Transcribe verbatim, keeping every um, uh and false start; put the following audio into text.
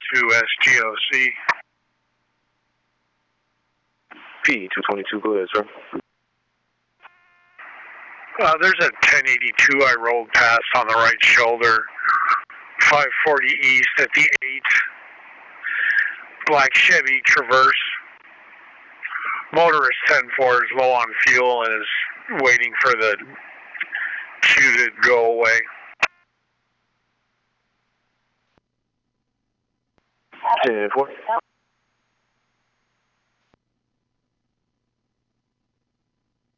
two S G O C. P two twenty-two, go ahead, sir. Uh, there's a ten eighty-two I rolled past on the right shoulder. five forty east at the eight. Black Chevy Traverse. Motorist ten four is low on fuel and is waiting for the queue to go away. ten four.